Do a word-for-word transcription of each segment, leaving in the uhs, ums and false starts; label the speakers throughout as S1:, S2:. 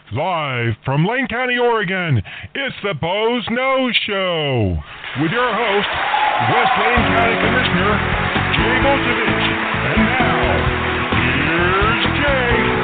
S1: Live from Lane County, Oregon, it's the Boze Noze Show with your host, West Lane County Commissioner Jay Bozievich. And now, here's Jay.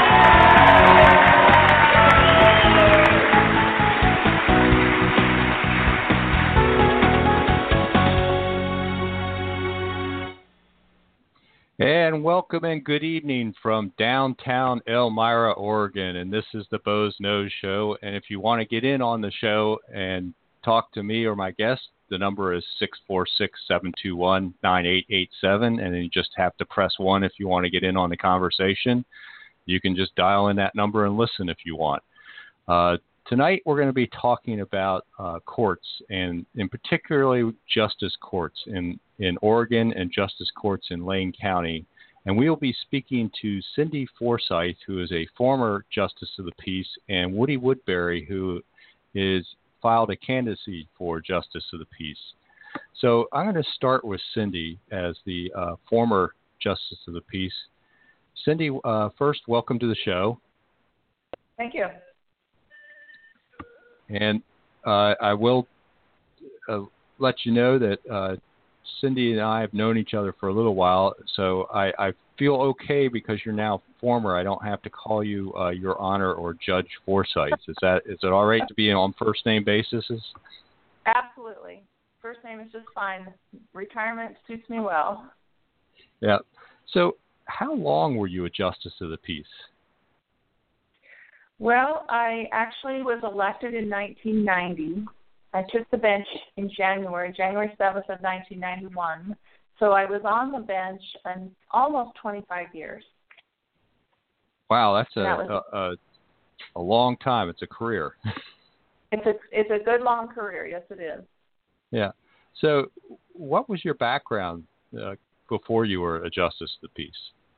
S2: And welcome and good evening from downtown Elmira, Oregon. And this is the Boze Noze Show. And if you want to get in on the show and talk to me or my guest, the number is six four six, seven two one, nine eight eight seven. And then you just have to press one if you want to get in on the conversation. You can just dial in that number and listen if you want. Uh, tonight we're going to be talking about uh, courts, and in particularly justice courts in in Oregon and justice courts in Lane County. And we will be speaking to Cindy Forsyth, who is a former justice of the peace, and Woody Woodbury, who is filed a candidacy for justice of the peace. So I'm going to start with Cindy as the uh, former justice of the peace. Cindy, uh, first, welcome to the show.
S3: Thank you.
S2: And uh, I will uh, let you know that uh, Cindy and I have known each other for a little while, so I, I feel okay because you're now former. I don't have to call you uh, Your Honor or Judge Forsyth. Is that is it all right to be on first name basis?
S3: Absolutely. First name is just fine. Retirement suits me well.
S2: Yeah. So how long were you a justice of the peace?
S3: Well, I actually was elected in nineteen ninety. I took the bench in January, January seventh of nineteen ninety-one. So I was on the bench in almost twenty-five years.
S2: Wow, that's a
S3: that was,
S2: a, a, a long time. It's a career.
S3: It's a it's a good long career. Yes, it is.
S2: Yeah. So, what was your background uh, before you were a justice of the peace?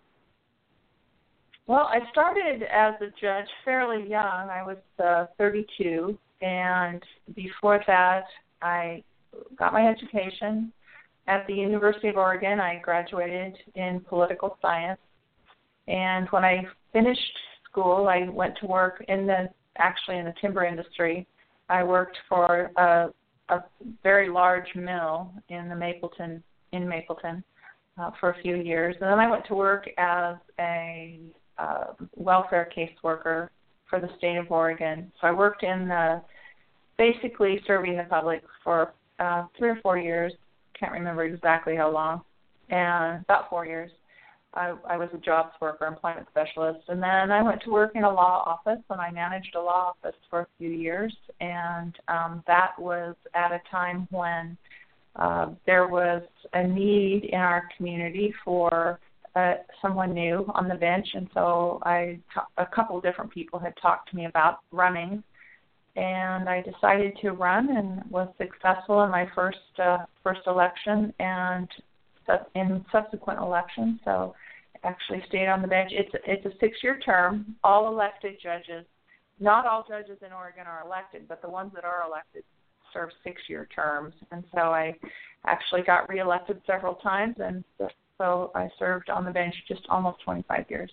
S3: Well, I started as a judge fairly young. I was uh, thirty-two. And before that, I got my education at the University of Oregon. I graduated in political science. And when I finished school, I went to work in the, actually in the timber industry. I worked for a, a very large mill in the Mapleton, in Mapleton uh, for a few years. And then I went to work as a uh, welfare caseworker for the state of Oregon. So I worked in the, basically serving the public for uh, three or four years. Can't remember exactly how long. And about four years. I, I was a jobs worker, employment specialist. And then I went to work in a law office, and I managed a law office for a few years. And um, that was at a time when uh, there was a need in our community for Uh, someone new on the bench, and so I, a couple of different people had talked to me about running, and I decided to run and was successful in my first uh, first election and in subsequent elections. So I actually stayed on the bench. It's it's a six-year term. All elected judges, not all judges in Oregon are elected, but the ones that are elected serve six-year terms, and so I actually got reelected several times, and so I served on the bench just almost twenty-five years.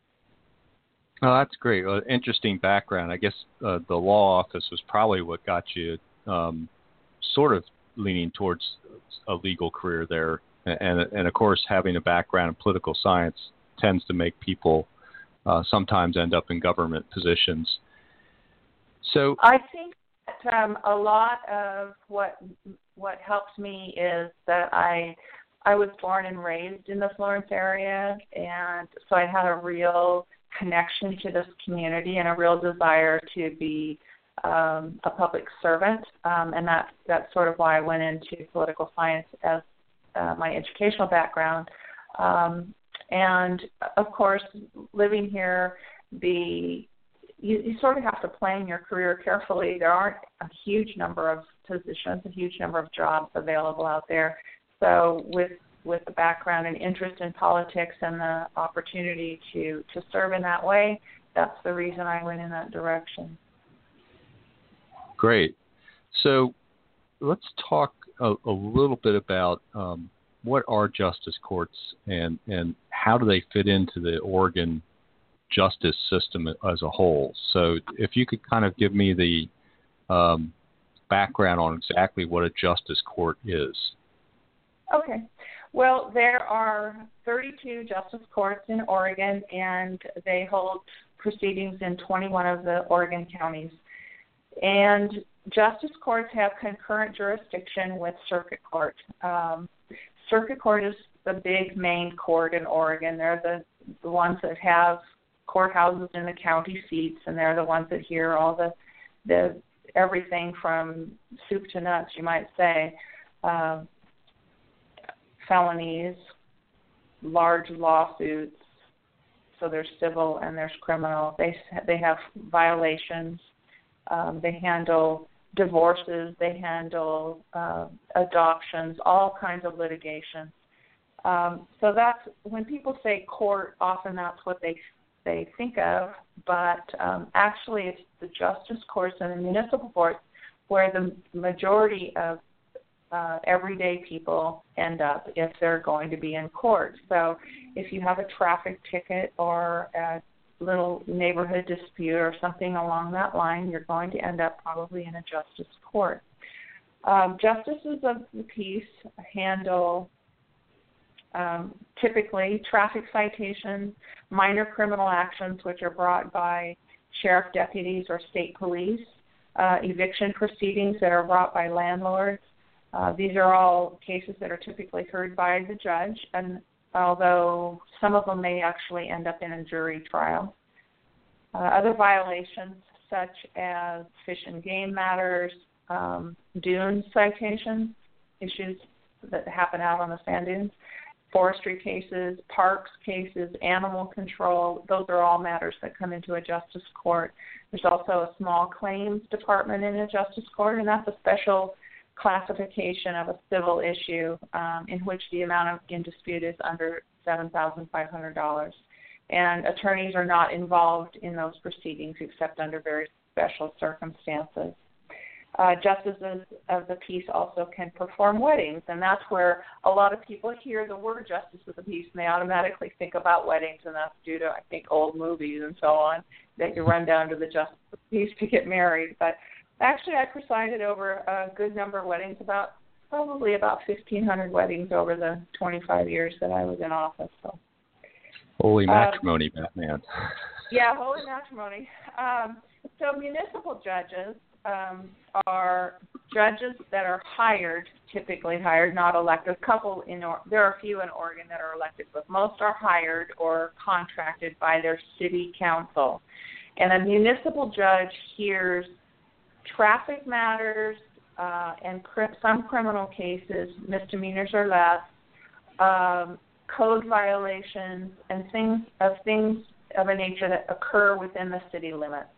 S2: Oh, that's great. Well, interesting background. I guess uh, the law office was probably what got you um, sort of leaning towards a legal career there. And, and, of course, having a background in political science tends to make people uh, sometimes end up in government positions. So
S3: I think that um, a lot of what what helped me is that I I was born and raised in the Florence area, and so I had a real connection to this community and a real desire to be um, a public servant, um, and that, that's sort of why I went into political science as uh, my educational background. Um, and, of course, living here, the you, you sort of have to plan your career carefully. There aren't a huge number of positions, a huge number of jobs available out there. So with with the background and interest in politics and the opportunity to, to serve in that way, that's the reason I went in that direction.
S2: Great. So let's talk a, a little bit about um, what are justice courts and, and how do they fit into the Oregon justice system as a whole. So if you could kind of give me the um, background on exactly what a justice court is.
S3: Okay. Well, there are thirty-two justice courts in Oregon, and they hold proceedings in twenty-one of the Oregon counties. And justice courts have concurrent jurisdiction with circuit court. Um, circuit court is the big main court in Oregon. They're the, the ones that have courthouses in the county seats, and they're the ones that hear all the the everything from soup to nuts, you might say. Uh, felonies, large lawsuits, so there's civil and there's criminal. They they have violations. Um, they handle divorces. They handle uh, adoptions, all kinds of litigation. Um, so that's when people say court, often that's what they they think of. But um, actually, it's the justice courts and the municipal courts where the majority of Uh, everyday people end up if they're going to be in court. So if you have a traffic ticket or a little neighborhood dispute or something along that line, you're going to end up probably in a justice court. Um, justices of the peace handle um, typically traffic citations, minor criminal actions which are brought by sheriff deputies or state police, uh, eviction proceedings that are brought by landlords. Uh, these are all cases that are typically heard by the judge, and although some of them may actually end up in a jury trial. Uh, other violations such as fish and game matters, um, dune citations, issues that happen out on the sand dunes, forestry cases, parks cases, animal control, those are all matters that come into a justice court. There's also a small claims department in a justice court, and that's a special classification of a civil issue um, in which the amount of in dispute is under seven thousand five hundred dollars. And attorneys are not involved in those proceedings except under very special circumstances. Uh, justices of the peace also can perform weddings, and that's where a lot of people hear the word justice of the peace and they automatically think about weddings, and that's due to, I think, old movies and so on, that you run down to the justice of the peace to get married. But actually, I presided over a good number of weddings, about probably about fifteen hundred weddings over the twenty-five years that I was in office. So,
S2: holy matrimony, um, Batman.
S3: Yeah, holy matrimony. Um, so municipal judges um, are judges that are hired, typically hired, not elected. A couple in or- there are a few in Oregon that are elected, but most are hired or contracted by their city council. And a municipal judge hears traffic matters uh, and cri- some criminal cases, misdemeanors or less, um, code violations, and things of things of a nature that occur within the city limits.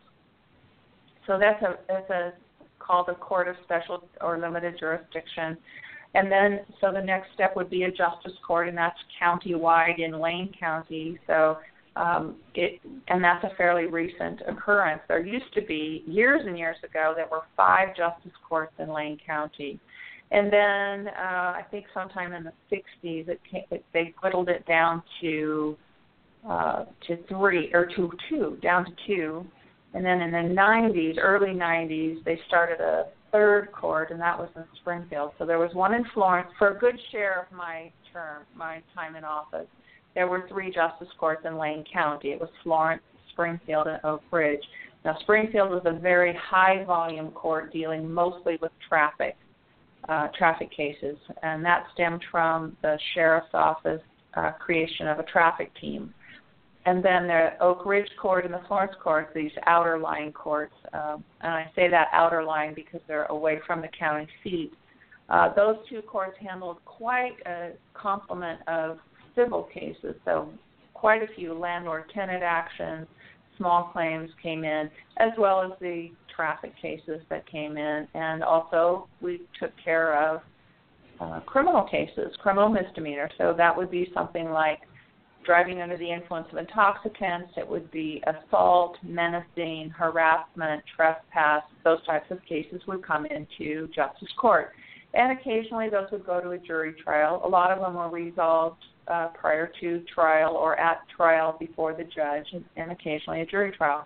S3: So that's a that's a called a court of special or limited jurisdiction. And then, so the next step would be a justice court, and that's county-wide in Lane County. So Um, it, and that's a fairly recent occurrence. There used to be, years and years ago, there were five justice courts in Lane County. And then uh, I think sometime in the sixties, it, came, it they whittled it down to uh, to three, or to two, down to two. And then in the nineties, early nineties, they started a third court, and that was in Springfield. So there was one in Florence for a good share of my term, my time in office. There were three justice courts in Lane County. It was Florence, Springfield, and Oak Ridge. Now, Springfield was a very high-volume court dealing mostly with traffic, uh, traffic cases, and that stemmed from the sheriff's office uh, creation of a traffic team. And then the Oak Ridge court and the Florence court, these outer line courts, um, and I say that outer line because they're away from the county seat. Uh, those two courts handled quite a complement of civil cases, so quite a few landlord-tenant actions, small claims came in, as well as the traffic cases that came in. And also we took care of uh, criminal cases, criminal misdemeanors. So that would be something like driving under the influence of intoxicants. It would be assault, menacing, harassment, trespass. Those types of cases would come into justice court. And occasionally those would go to a jury trial. A lot of them were resolved uh, prior to trial or at trial before the judge, and, and occasionally a jury trial.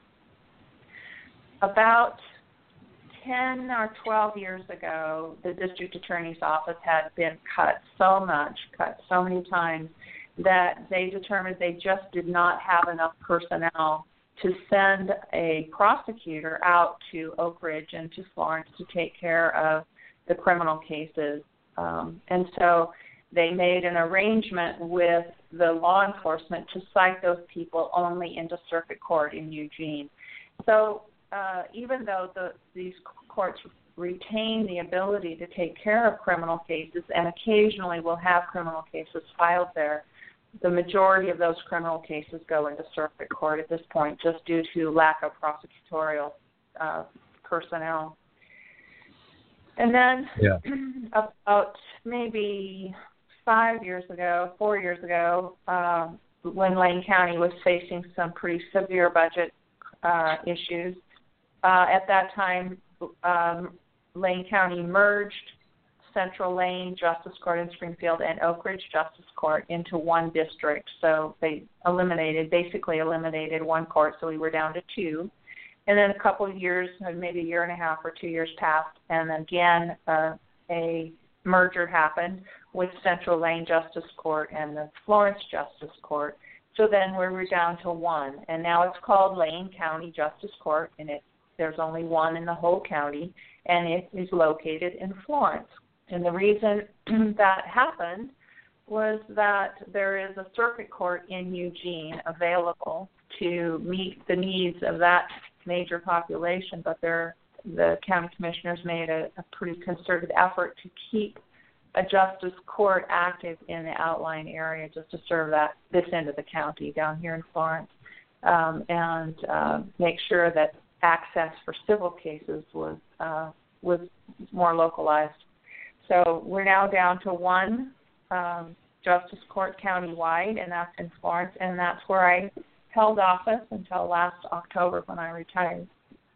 S3: About ten or twelve years ago, the district attorney's office had been cut so much, cut so many times, that they determined they just did not have enough personnel to send a prosecutor out to Oak Ridge and to Florence to take care of the criminal cases. Um, and so they made an arrangement with the law enforcement to cite those people only into circuit court in Eugene. So uh, even though the, these courts retain the ability to take care of criminal cases and occasionally will have criminal cases filed there, the majority of those criminal cases go into circuit court at this point just due to lack of prosecutorial uh, personnel. And then
S2: yeah.
S3: about maybe five years ago, four years ago, uh, when Lane County was facing some pretty severe budget uh, issues, uh, at that time um, Lane County merged Central Lane Justice Court in Springfield and Oak Ridge Justice Court into one district. So they eliminated, basically eliminated one court, so we were down to two. And then a couple of years, maybe a year and a half or two years passed, and again uh, a merger happened with Central Lane Justice Court and the Florence Justice Court. So then we were down to one, and now it's called Lane County Justice Court, and it, there's only one in the whole county, and it is located in Florence. And the reason that happened was that there is a circuit court in Eugene available to meet the needs of that major population, but there, the county commissioners made a, a pretty concerted effort to keep a justice court active in the outlying area just to serve that this end of the county down here in Florence, um, and uh, make sure that access for civil cases was uh, was more localized. So we're now down to one um, justice court countywide, and that's in Florence, and that's where I held office until last October when I retired.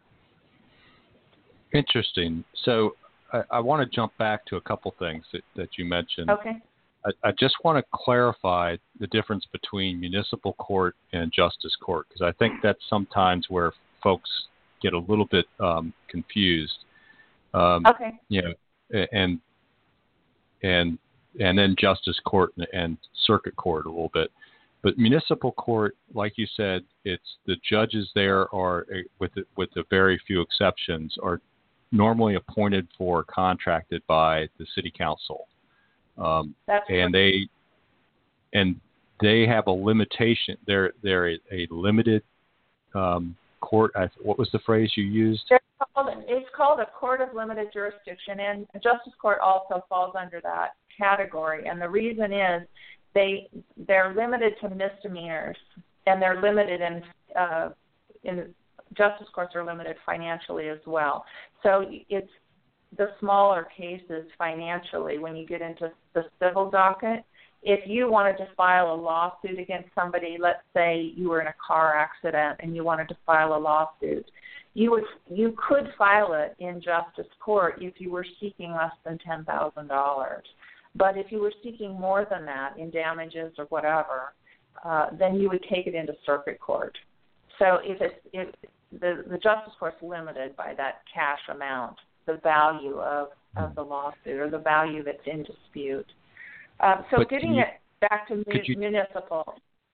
S2: Interesting. So I, I want to jump back to a couple things that, that you mentioned.
S3: Okay.
S2: I, I just want to clarify the difference between municipal court and justice court, because I think that's sometimes where folks get a little bit um, confused. Um,
S3: okay.
S2: You know, and and and then justice court and, and circuit court a little bit. But municipal court, like you said, it's the judges there are, with the, with the very few exceptions, are normally appointed for, contracted by the city council, um,
S3: That's
S2: and they and they have a limitation. They're they're a, a limited um, court. I, what was the phrase you used?
S3: Called, it's called a court of limited jurisdiction, and a justice court also falls under that category. And the reason is they they're limited to misdemeanors, and they're limited in uh, in justice courts are limited financially as well. So it's the smaller cases financially. When you get into the civil docket, if you wanted to file a lawsuit against somebody, let's say you were in a car accident and you wanted to file a lawsuit, you would you could file it in justice court if you were seeking less than ten thousand dollars. But if you were seeking more than that in damages or whatever, uh, then you would take it into circuit court. So if it's if the the justice court's limited by that cash amount, the value of, of the lawsuit or the value that's in dispute. Uh, so
S2: but
S3: getting
S2: you,
S3: it back to mu-
S2: you,
S3: municipal.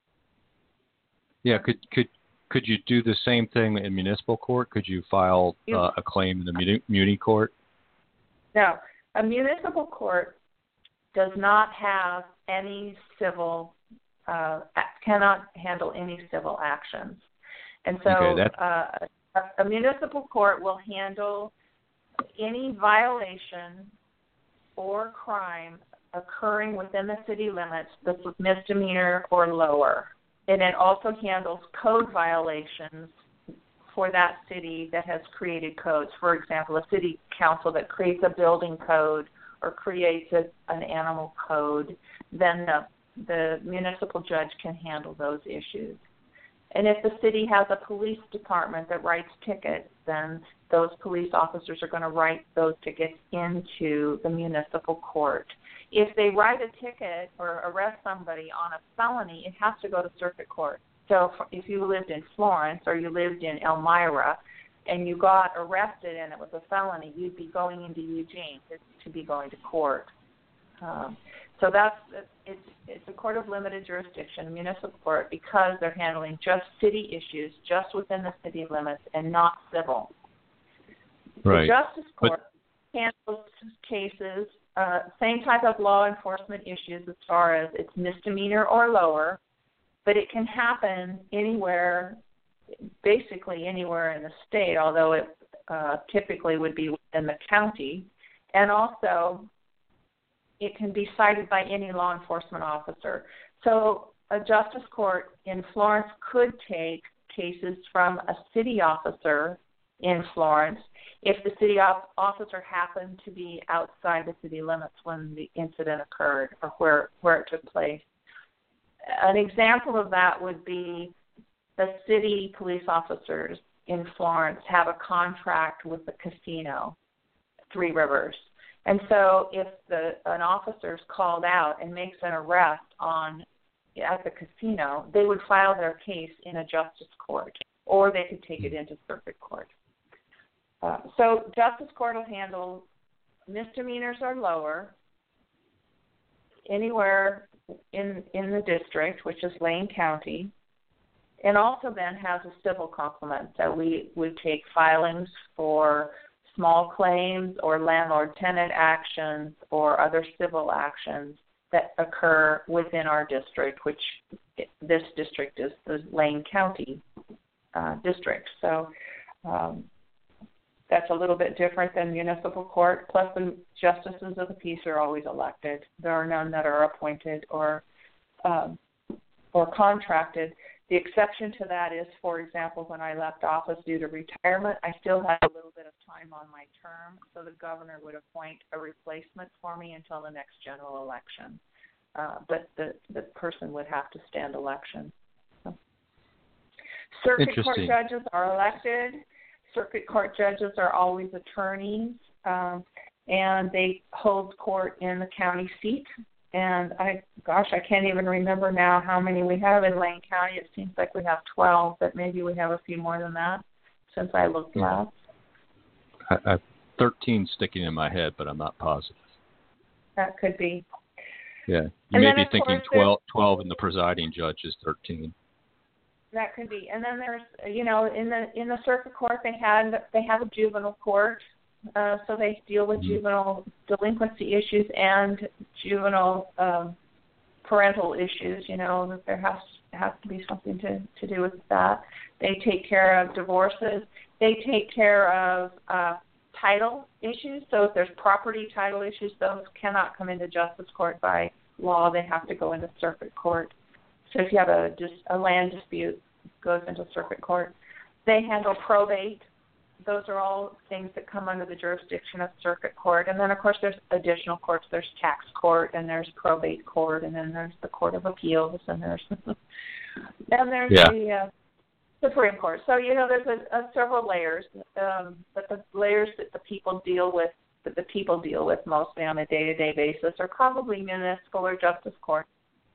S2: Yeah, could could could you do the same thing in municipal court? Could you file
S3: You,
S2: uh, a claim in the muni, muni court?
S3: No, a municipal court does not have any civil, uh, cannot handle any civil actions. And so
S2: okay,
S3: uh, a, a municipal court will handle any violation or crime occurring within the city limits that's misdemeanor or lower. And it also handles code violations for that city that has created codes. For example, a city council that creates a building code or creates a, an animal code, then the, the municipal judge can handle those issues. And if the city has a police department that writes tickets, then those police officers are going to write those tickets into the municipal court. If they write a ticket or arrest somebody on a felony, it has to go to circuit court. So if you lived in Florence or you lived in Elmira and you got arrested and it was a felony, you'd be going into Eugene to, to be going to court. Um, so that's it's it's a court of limited jurisdiction, a municipal court, because they're handling just city issues, just within the city limits, and not civil.
S2: Right.
S3: The Justice Court but, handles cases, uh, same type of law enforcement issues as far as it's misdemeanor or lower, but it can happen anywhere, basically anywhere in the state, although it uh, typically would be within the county, and also it can be cited by any law enforcement officer. So a justice court in Florence could take cases from a city officer in Florence if the city officer happened to be outside the city limits when the incident occurred or where, where it took place. An example of that would be the city police officers in Florence have a contract with the casino, Three Rivers. And so if the an officer is called out and makes an arrest on at the casino, they would file their case in a justice court, or they could take it into circuit court. Uh, so justice court will handle misdemeanors or lower anywhere in in the district, which is Lane County, and also then has a civil complement that we would take filings for small claims or landlord-tenant actions or other civil actions that occur within our district, which this district is the Lane County uh, district. So um, that's a little bit different than municipal court. Plus, the justices of the peace are always elected. There are none that are appointed or um, or contracted. The exception to that is, for example, when I left office due to retirement, I still had a little bit of time on my term, so the governor would appoint a replacement for me until the next general election. Uh, but the, the person would have to stand election. So. Circuit court judges are elected. Circuit court judges are always attorneys, um, and they hold court in the county seat. And I, gosh, I can't even remember now how many we have in Lane County. It seems like we have twelve, but maybe we have a few more than that since I looked last.
S2: I, I have thirteen sticking in my head, but I'm not positive.
S3: That could be.
S2: Yeah, you
S3: and
S2: may
S3: then,
S2: be thinking twelve, twelve, and the presiding judge is thirteen.
S3: That could be. And then there's, you know, in the in the circuit court they had they have a juvenile court. Uh, so they deal with juvenile delinquency issues and juvenile um, parental issues. You know, that there has has to be something to, to do with that. They take care of divorces. They take care of uh, title issues. So if there's property title issues, those cannot come into justice court by law. They have to go into circuit court. So if you have a just a land dispute, it goes into circuit court. They handle probate. Those are all things that come under the jurisdiction of circuit court. And then, of course, there's additional courts. There's tax court, and there's probate court, and then there's the Court of Appeals, and there's and there's
S2: yeah.
S3: the uh, Supreme Court. So, you know, there's a, a several layers, um, but the layers that the people deal with, that the people deal with mostly on a day-to-day basis are probably municipal or justice court.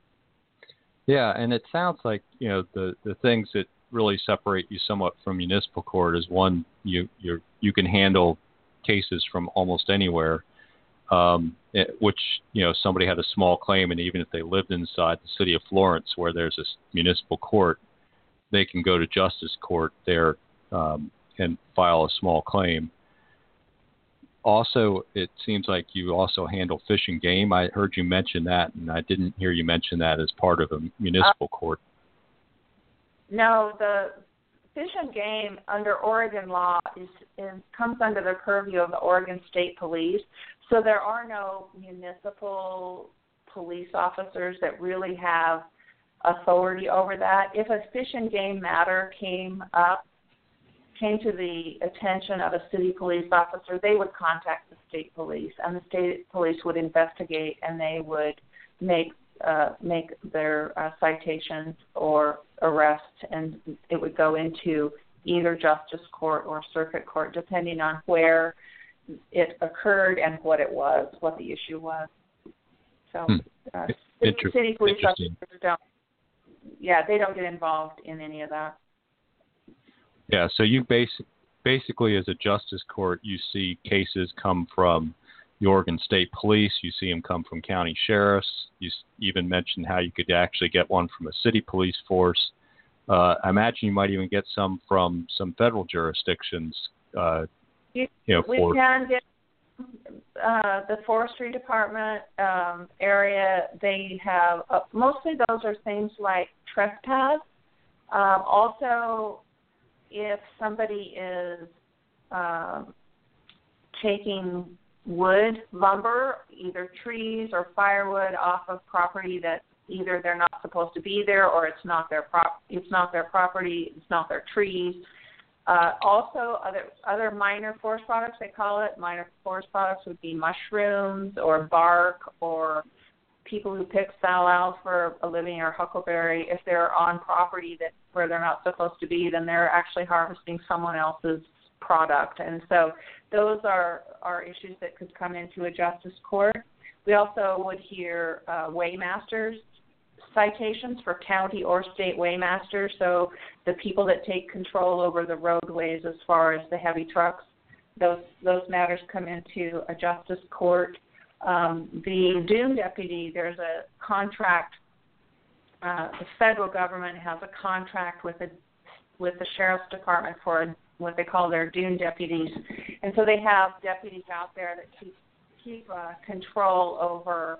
S2: Yeah, and it sounds like, you know, the, the things that really separate you somewhat from municipal court is, one, you you you can handle cases from almost anywhere, um, it, which, you know, somebody had a small claim, and even if they lived inside the city of Florence where there's a municipal court, they can go to justice court there um, and file a small claim. Also, it seems like you also handle fish and game. I heard you mention that, and I didn't hear you mention that as part of a municipal uh, court.
S3: No, the fish and game under Oregon law is, is comes under the purview of the Oregon State Police. So there are no municipal police officers that really have authority over that. If a fish and game matter came up, came to the attention of a city police officer, they would contact the state police, and the state police would investigate, and they would make uh, make their uh, citations or arrest, and it would go into either justice court or circuit court, depending on where it occurred and what it was, what the issue was. So
S2: hmm.
S3: uh,
S2: Inter-
S3: city police
S2: interesting.
S3: officers don't. Yeah, they don't get involved in any of that.
S2: Yeah, so you basic, basically, as a justice court, you see cases come from the Oregon State Police. You see them come from county sheriffs. You even mentioned how you could actually get one from a city police force. Uh, I imagine you might even get some from some federal jurisdictions. Uh,
S3: you,
S2: you know,
S3: we
S2: for,
S3: can get uh, the forestry department um, area. They have uh, mostly those are things like trespass. Um, also, if somebody is um, taking wood, lumber, either trees or firewood off of property that either they're not supposed to be there or it's not their prop, it's not their property, it's not their trees. Uh, also, other other minor forest products, they call it. Minor forest products would be mushrooms or bark, or people who pick salal for a living or huckleberry. If they're on property that where they're not supposed to be, then they're actually harvesting someone else's product. And so those are, are issues that could come into a justice court. We also would hear uh, waymasters citations for county or state waymasters, so the people that take control over the roadways as far as the heavy trucks, those those matters come into a justice court. Um, the dune deputy, there's a contract, uh, the federal government has a contract with the with the sheriff's department for a, what they call their dune deputies, and so they have deputies out there that keep keep uh, control over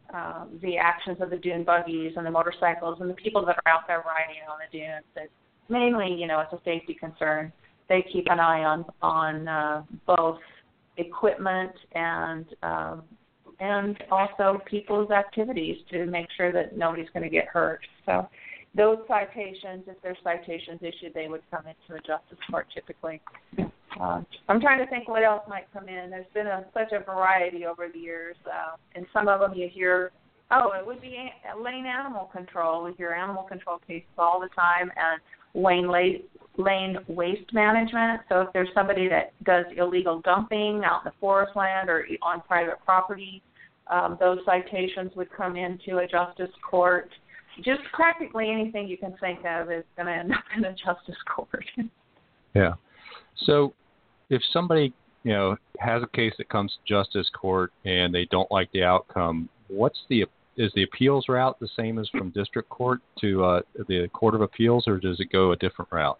S3: Um, the actions of the dune buggies and the motorcycles and the people that are out there riding on the dunes. That mainly, you know, it's a safety concern. They keep an eye on on uh, both equipment and um, and also people's activities to make sure that nobody's going to get hurt. So those citations, if there's citations issued, they would come into a justice court typically. Uh, I'm trying to think what else might come in. There's been a, such a variety over the years, uh, and some of them you hear, oh, it would be a, lane animal control. We hear animal control cases all the time, and lane, lane waste management. So if there's somebody that does illegal dumping out in the forest land or on private property, um, those citations would come into a justice court. Just practically anything you can think of is going to end up in a justice court.
S2: Yeah. So if somebody, you know, has a case that comes to justice court and they don't like the outcome, what's the is the appeals route the same as from district court to uh, the Court of Appeals, or does it go a different route?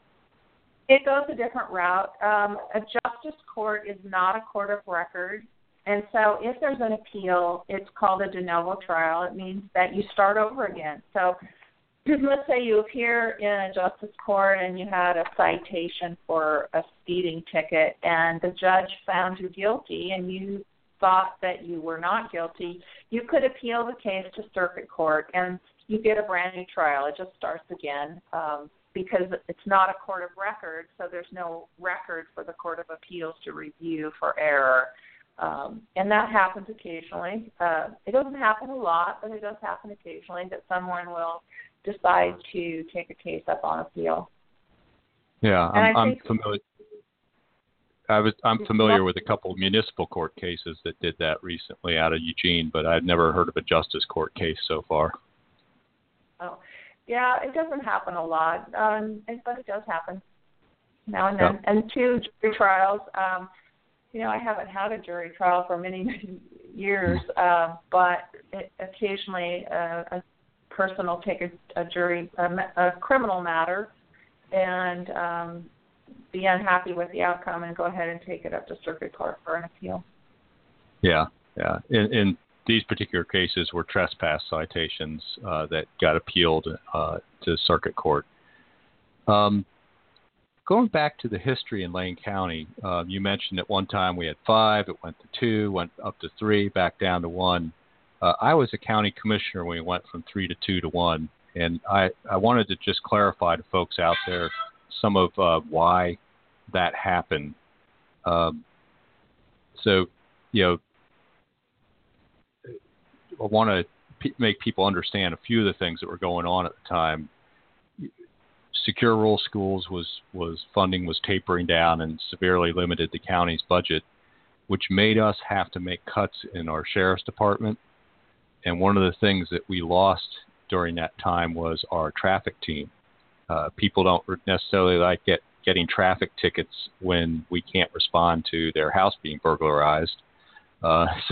S3: It goes a different route. Um, a justice court is not a court of record, and so if there's an appeal, it's called a de novo trial. It means that you start over again. So let's say you appear in a justice court and you had a citation for a speeding ticket and the judge found you guilty and you thought that you were not guilty, you could appeal the case to circuit court and you get a brand new trial. It just starts again um, because it's not a court of record, so there's no record for the Court of Appeals to review for error. Um, and that happens occasionally. Uh, it doesn't happen a lot, but it does happen occasionally that someone will decide to take a case up on appeal.
S2: Yeah, I'm, I'm
S3: think,
S2: familiar. I was I'm familiar with a couple of municipal court cases that did that recently out of Eugene, but I'd never heard of a justice court case so far.
S3: Oh, yeah, it doesn't happen a lot, um, but it does happen now and then.
S2: Yeah.
S3: And two jury trials. Um, you know, I haven't had a jury trial for many, many years, uh, but it, occasionally uh, a person will take a, a jury, a, a criminal matter, and um, be unhappy with the outcome and go ahead and take it up to circuit court for an appeal.
S2: Yeah, yeah. In, in these particular cases were trespass citations uh, that got appealed uh, to circuit court. Um, going back to the history in Lane County, uh, you mentioned at one time we had five, it went to two, went up to three, back down to one. Uh, I was a county commissioner when we went from three to two to one, and I, I wanted to just clarify to folks out there some of uh, why that happened. Um, so, you know, I want to p- make people understand a few of the things that were going on at the time. Secure Rural Schools was, was funding was tapering down and severely limited the county's budget, which made us have to make cuts in our sheriff's department. and one of the things that we lost during that time was our traffic team. Uh, people don't necessarily like get, getting traffic tickets when we can't respond to their house being burglarized. Uh, so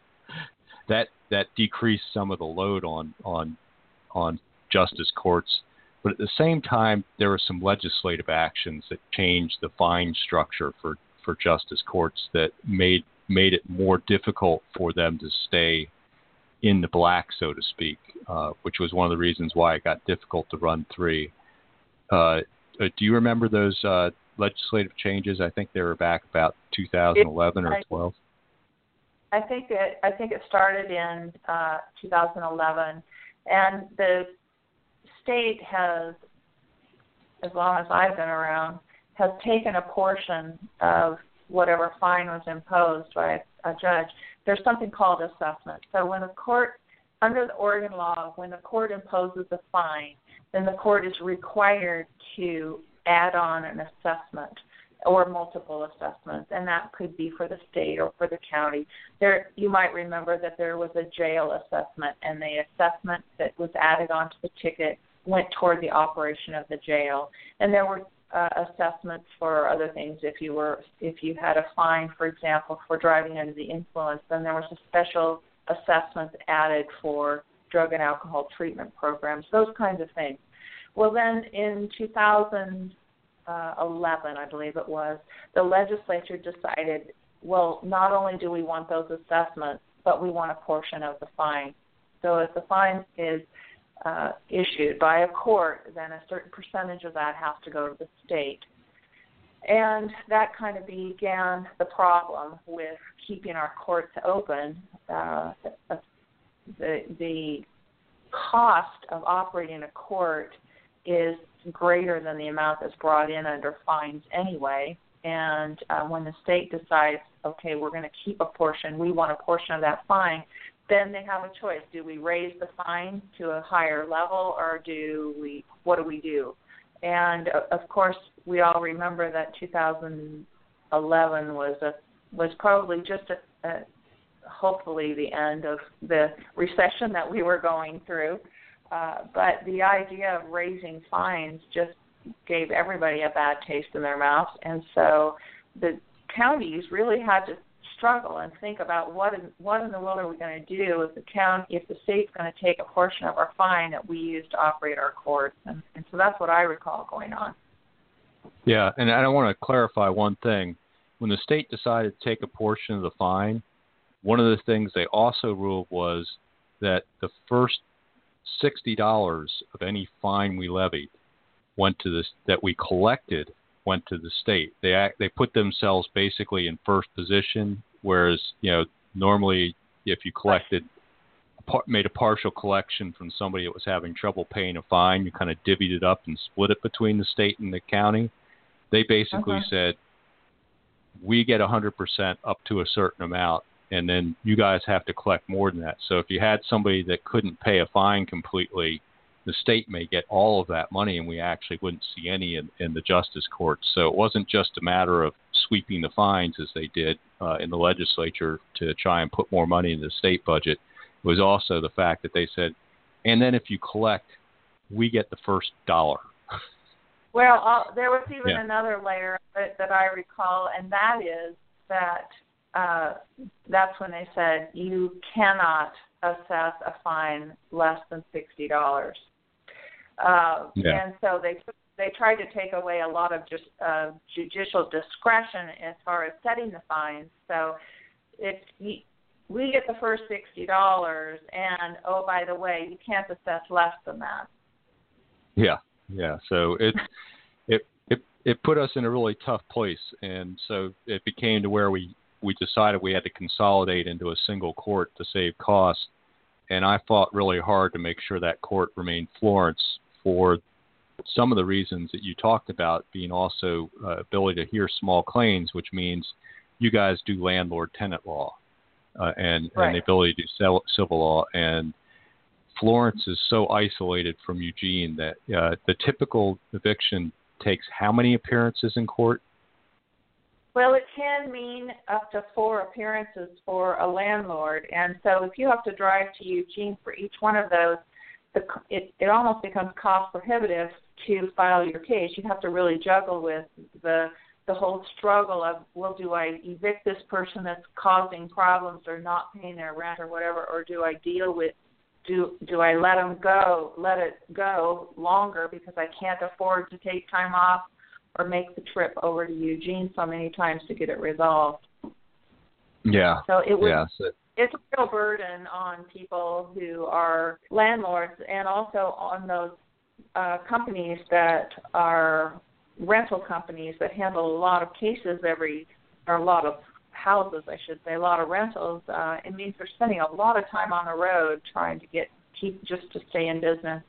S2: that that decreased some of the load on on on justice courts. But at the same time, there were some legislative actions that changed the fine structure for, for justice courts that made made it more difficult for them to stay in the black, so to speak, uh, which was one of the reasons why it got difficult to run three. Uh, do you remember those uh, legislative changes? I think they were back about two thousand eleven or twelve.
S3: I think it. I think it started in uh, two thousand eleven, and the state has, as long as I've been around, has taken a portion of whatever fine was imposed by a judge. There's something called assessment. So when the court, under the Oregon law, when the court imposes a fine, then the court is required to add on an assessment or multiple assessments, and that could be for the state or for the county. There, you might remember that there was a jail assessment, and the assessment that was added onto the ticket went toward the operation of the jail. And there were uh, assessments for other things. If you were, if you had a fine, for example, for driving under the influence, then there was a special assessment added for drug and alcohol treatment programs, those kinds of things. Well, then in two thousand eleven, I believe it was, the legislature decided, well, not only do we want those assessments, but we want a portion of the fine. So if the fine is uh, issued by a court, then a certain percentage of that has to go to the state. And that kind of began the problem with keeping our courts open. Uh, the, the cost of operating a court is greater than the amount that's brought in under fines anyway. And uh, when the state decides, okay, we're going to keep a portion, we want a portion of that fine, then they have a choice. Do we raise the fine to a higher level, or do we, what do we do? And uh, of course, we all remember that two thousand eleven was a was probably just a, a hopefully the end of the recession that we were going through. Uh, but the idea of raising fines just gave everybody a bad taste in their mouth, and so the counties really had to struggle and think about what in, what in the world are we going to do if the county, if the state's going to take a portion of our fine that we use to operate our courts, and, and so that's what I recall going on.
S2: Yeah, and I want to clarify one thing. When the state decided to take a portion of the fine, one of the things they also ruled was that the first sixty dollars of any fine we levied went to this that we collected went to the state. They act, they put themselves basically in first position, whereas you know normally if you collected made a partial collection from somebody that was having trouble paying a fine, you kind of divvied it up and split it between the state and the county. They basically uh-huh. said we get one hundred percent up to a certain amount, and then you guys have to collect more than that. So if you had somebody that couldn't pay a fine completely, the state may get all of that money, and we actually wouldn't see any in, in the justice courts. So it wasn't just a matter of sweeping the fines as they did uh, in the legislature to try and put more money in the state budget. It was also the fact that they said, and then if you collect, we get the first dollar.
S3: Well, uh, there was even
S2: yeah.
S3: another layer that, that I recall, and that is that uh, that's when they said you cannot assess a fine less than sixty dollars. Uh,
S2: yeah.
S3: And so they they tried to take away a lot of just uh, judicial discretion as far as setting the fines. So if you, we get the first sixty dollars, and oh, by the way, you can't assess less than that.
S2: Yeah, yeah. So it it it it put us in a really tough place, and so it became to where we. we decided we had to consolidate into a single court to save costs. And I fought really hard to make sure that court remained Florence for some of the reasons that you talked about, being also uh, ability to hear small claims, which means you guys do landlord-tenant law uh, and,
S3: right.
S2: and the ability to do civil law. And Florence is so isolated from Eugene that uh, the typical eviction takes how many appearances in court?
S3: Well, it can mean up to four appearances for a landlord. And so if you have to drive to Eugene for each one of those, the, it, it almost becomes cost prohibitive to file your case. You have to really juggle with the the whole struggle of, well, do I evict this person that's causing problems or not paying their rent or whatever, or do I deal with, do do I let them go, let it go longer because I can't afford to take time off or make the trip over to Eugene so many times to get it resolved.
S2: Yeah.
S3: So it was,
S2: yeah, so.
S3: It's a real burden on people who are landlords and also on those uh, companies that are rental companies that handle a lot of cases every, or a lot of houses, I should say, a lot of rentals. Uh, it means they're spending a lot of time on the road trying to get, keep, just to stay in business.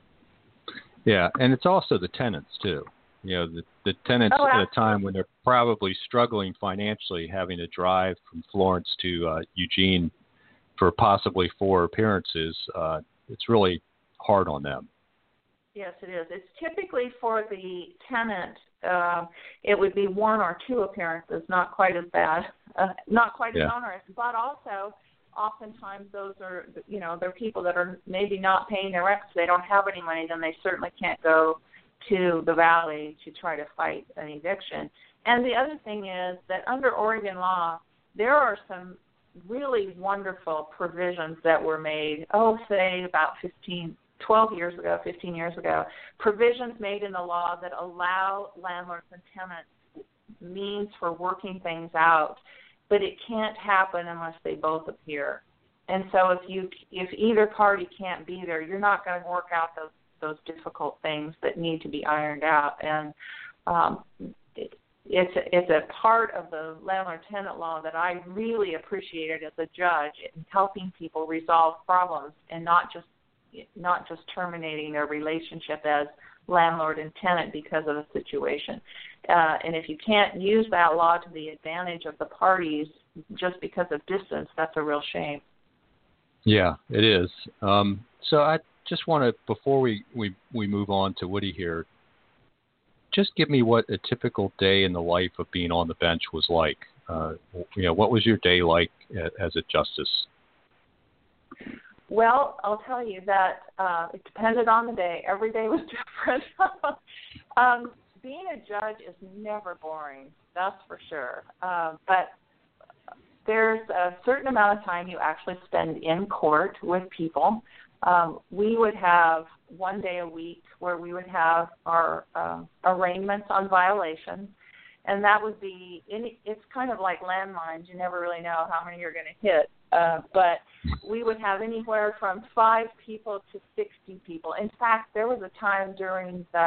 S2: Yeah, and it's also the tenants, too. You know, the, the tenants
S3: oh,
S2: at a time when they're probably struggling financially, having to drive from Florence to uh, Eugene for possibly four appearances, uh, it's really hard on them.
S3: Yes, it is. It's typically for the tenant. Uh, it would be one or two appearances, not quite as bad, uh, not quite
S2: yeah.
S3: as onerous, but also oftentimes those are, you know, they're people that are maybe not paying their rent because they don't have any money, then they certainly can't go to the Valley to try to fight an eviction. And the other thing is that under Oregon law, there are some really wonderful provisions that were made, oh, say about fifteen, twelve years ago, fifteen years ago, provisions made in the law that allow landlords and tenants means for working things out, but it can't happen unless they both appear. And so if you if either party can't be there, you're not going to work out those those difficult things that need to be ironed out. And um, it, it's, a, it's a part of the landlord-tenant law that I really appreciated as a judge in helping people resolve problems and not just not just terminating their relationship as landlord and tenant because of a situation. Uh, and if you can't use that law to the advantage of the parties just because of distance, that's a real shame.
S2: Yeah, it is. Um, so I just want to, before we, we, we move on to Woody here, just give me what a typical day in the life of being on the bench was like. Uh, you know, what was your day like as a justice?
S3: Well, I'll tell you that uh, it depended on the day. Every day was different. um, being a judge is never boring, that's for sure. Uh, but there's a certain amount of time you actually spend in court with people. Um, we would have one day a week where we would have our uh, arraignments on violations, and that would be, any, it's kind of like landmines. You never really know how many you're going to hit. Uh, but we would have anywhere from five people to sixty people. In fact, there was a time during the,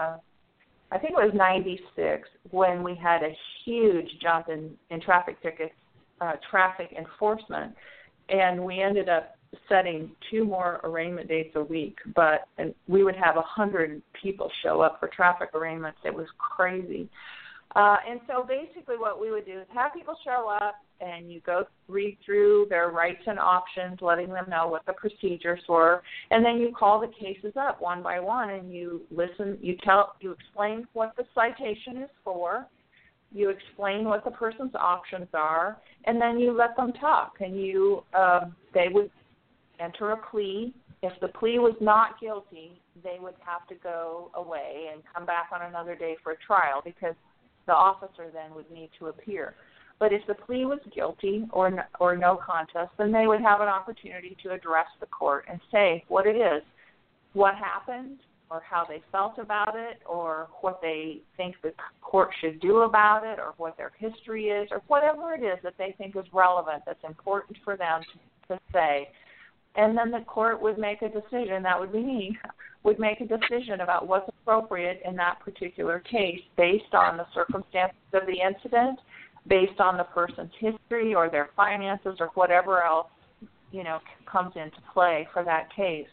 S3: I think it was ninety-six, when we had a huge jump in, in traffic tickets, uh, traffic enforcement, and we ended up setting two more arraignment dates a week, but and we would have one hundred people show up for traffic arraignments. It was crazy. Uh, and so basically what we would do is have people show up, and you go read through their rights and options, letting them know what the procedures were, and then you call the cases up one by one, and you listen, you tell, you explain what the citation is for, you explain what the person's options are, and then you let them talk, and you, uh, they would enter a plea. If the plea was not guilty, they would have to go away and come back on another day for a trial because the officer then would need to appear. But if the plea was guilty or no, or no contest, then they would have an opportunity to address the court and say what it is, what happened, or how they felt about it, or what they think the court should do about it, or what their history is, or whatever it is that they think is relevant, that's important for them to, to say. And then the court would make a decision, that would be me, would make a decision about what's appropriate in that particular case based on the circumstances of the incident, based on the person's history or their finances or whatever else, you know, comes into play for that case.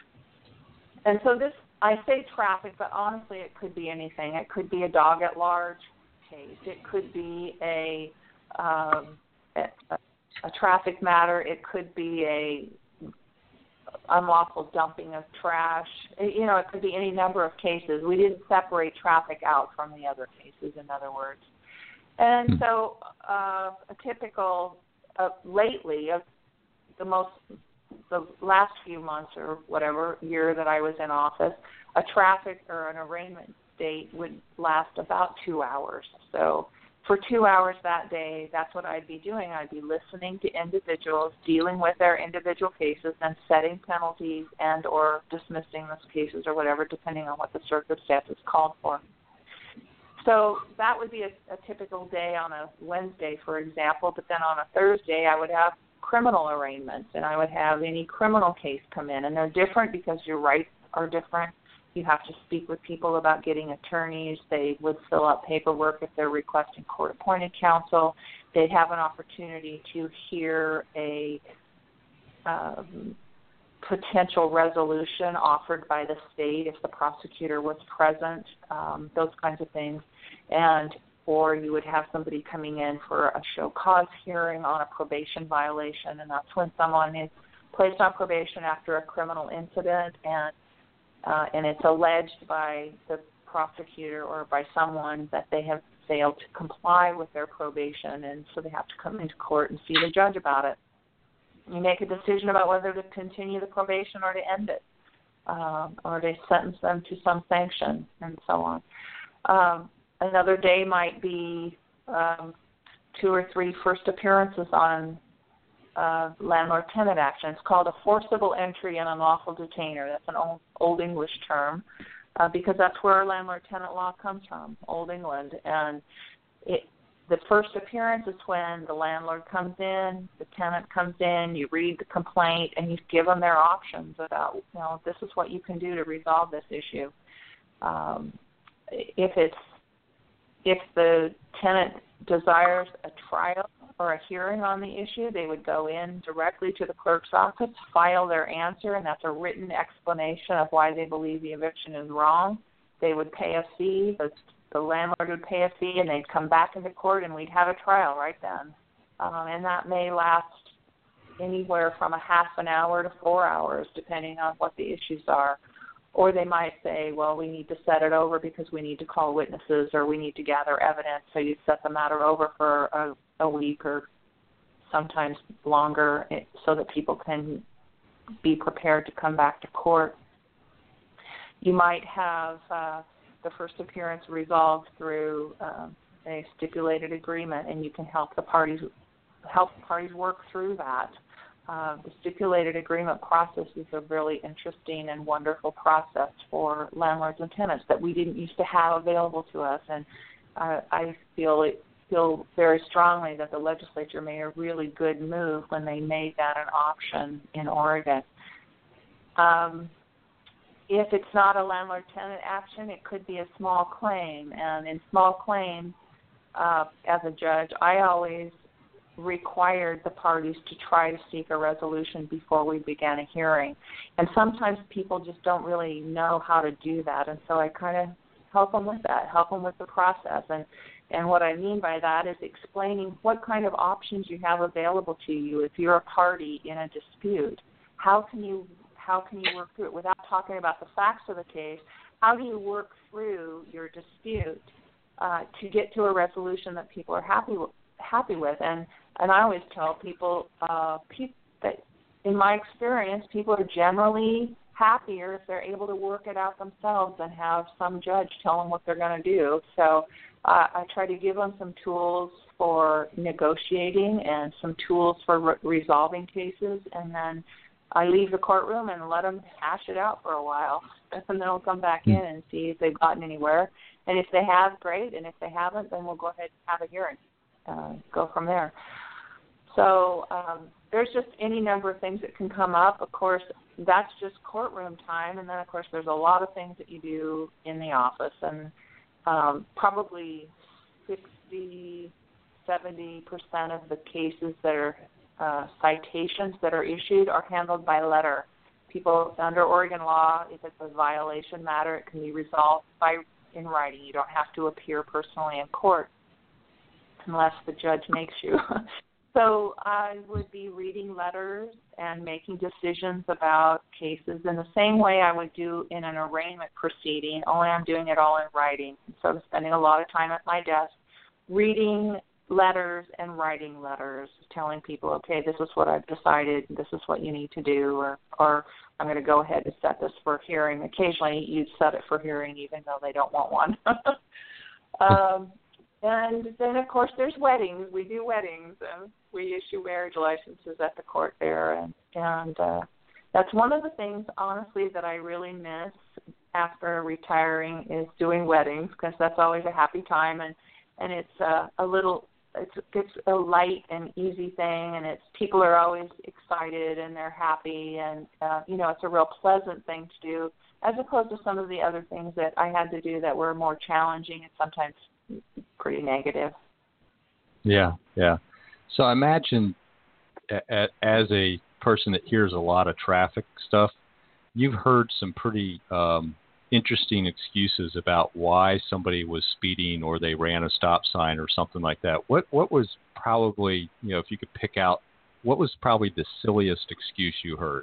S3: And so this, I say traffic, but honestly it could be anything. It could be a dog at large case. It could be a, um, a, a traffic matter. It could be a unlawful dumping of trash. You know, it could be any number of cases. We didn't separate traffic out from the other cases, in other words. And so uh, a typical, uh, lately, of the most, the last few months or whatever year that I was in office, a traffic or an arraignment date would last about two hours. So for two hours that day, that's what I'd be doing. I'd be listening to individuals, dealing with their individual cases, and setting penalties and or dismissing those cases or whatever, depending on what the circumstances called for. So that would be a, a typical day on a Wednesday, for example, but then on a Thursday I would have criminal arraignments, and I would have any criminal case come in, and they're different because your rights are different. You have to speak with people about getting attorneys. They would fill out paperwork if they're requesting court-appointed counsel. They'd have an opportunity to hear a um, potential resolution offered by the state if the prosecutor was present, um, those kinds of things. And or you would have somebody coming in for a show cause hearing on a probation violation, and that's when someone is placed on probation after a criminal incident, and Uh, and it's alleged by the prosecutor or by someone that they have failed to comply with their probation, and so they have to come into court and see the judge about it. You make a decision about whether to continue the probation or to end it, um, or to sentence them to some sanction, and so on. Um, another day might be um, two or three first appearances on Uh, landlord-tenant action. It's called a forcible entry and unlawful detainer. That's an old, old English term uh, because that's where our landlord-tenant law comes from, Old England. And it, the first appearance is when the landlord comes in, the tenant comes in, you read the complaint, and you give them their options about, you know, this is what you can do to resolve this issue. Um, if it's if the tenant desires a trial or a hearing on the issue, they would go in directly to the clerk's office, file their answer, and that's a written explanation of why they believe the eviction is wrong. They would pay a fee, the, the landlord would pay a fee, and they'd come back into court, and we'd have a trial right then. Um, and that may last anywhere from a half an hour to four hours, depending on what the issues are. Or they might say, well, we need to set it over because we need to call witnesses or we need to gather evidence, so you set the matter over for a, a week or sometimes longer so that people can be prepared to come back to court. You might have uh, the first appearance resolved through uh, a stipulated agreement, and you can help the parties help the parties work through that. Uh, the stipulated agreement process is a really interesting and wonderful process for landlords and tenants that we didn't used to have available to us, and uh, I feel it, feel very strongly that the legislature made a really good move when they made that an option in Oregon. Um, if it's not a landlord-tenant action, it could be a small claim, and in small claims, uh, as a judge, I always required the parties to try to seek a resolution before we began a hearing. And sometimes people just don't really know how to do that, and so I kind of help them with that, help them with the process. And, and what I mean by that is explaining what kind of options you have available to you if you're a party in a dispute. How can you how can you work through it without talking about the facts of the case? How do you work through your dispute uh, to get to a resolution that people are happy with? happy with. And, and I always tell people uh, pe- that in my experience, people are generally happier if they're able to work it out themselves and have some judge tell them what they're going to do. So uh, I try to give them some tools for negotiating and some tools for re- resolving cases, and then I leave the courtroom and let them hash it out for a while, and then they'll come back in and see if they've gotten anywhere. And if they have, great, and if they haven't, then we'll go ahead and have a hearing. Uh, go from there. So um, there's just any number of things that can come up. Of course, that's just courtroom time, and then, of course, there's a lot of things that you do in the office, and um, probably sixty, seventy percent of the cases that are uh, citations that are issued are handled by letter. People, under Oregon law, if it's a violation matter, it can be resolved by in writing. You don't have to appear personally in court unless the judge makes you. So I would be reading letters and making decisions about cases in the same way I would do in an arraignment proceeding, only I'm doing it all in writing. So I'm spending a lot of time at my desk reading letters and writing letters, telling people, okay, this is what I've decided, this is what you need to do, or, or I'm going to go ahead and set this for hearing. Occasionally you'd set it for hearing even though they don't want one. um, and then, of course, there's weddings. We do weddings, and we issue marriage licenses at the court there. And, and uh, that's one of the things, honestly, that I really miss after retiring is doing weddings, because that's always a happy time, and, and it's uh, a little – It's it's a light and easy thing, and it's people are always excited and they're happy, and uh, you know, it's a real pleasant thing to do, as opposed to some of the other things that I had to do that were more challenging and sometimes pretty negative.
S2: Yeah, yeah. So I imagine, a, a, as a person that hears a lot of traffic stuff, you've heard some pretty um, interesting excuses about why somebody was speeding or they ran a stop sign or something like that. What what was probably, you know, if you could pick out, what was probably the silliest excuse you heard?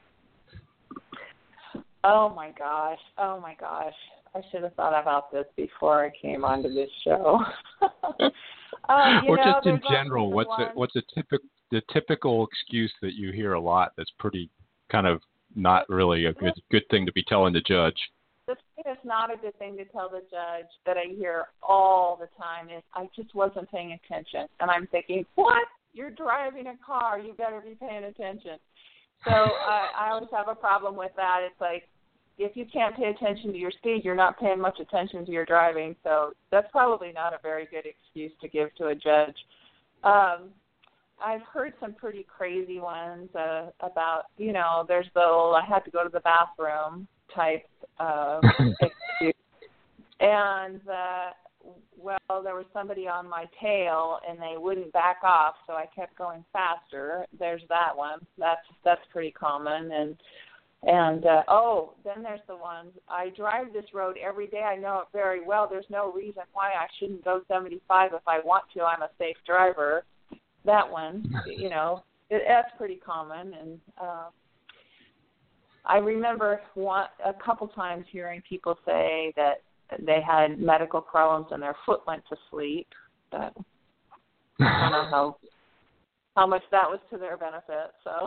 S3: Oh my gosh. Oh my gosh. I should have thought about this before I came onto this show. uh, you
S2: or
S3: know,
S2: just in general, what's a, what's a typical the typical excuse that you hear a lot that's pretty kind of not really a good good thing to be telling the judge?
S3: The thing that's not a good thing to tell the judge that I hear all the time is, I just wasn't paying attention. And I'm thinking, what? You're driving a car. You better be paying attention. So I, I always have a problem with that. It's like, if you can't pay attention to your speed, you're not paying much attention to your driving. So that's probably not a very good excuse to give to a judge. Um, I've heard some pretty crazy ones uh, about, you know, there's the old, I had to go to the bathroom type uh, excuse. And, uh, well, there was somebody on my tail and they wouldn't back off, so I kept going faster. There's that one. That's that's pretty common. And, and uh, oh, then there's the ones, I drive this road every day. I know it very well. There's no reason why I shouldn't go seventy-five if I want to. I'm a safe driver. That one, you know, it, that's pretty common. And uh, I remember one, a couple times hearing people say that they had medical problems and their foot went to sleep. But I don't know how how much that was to their benefit. So,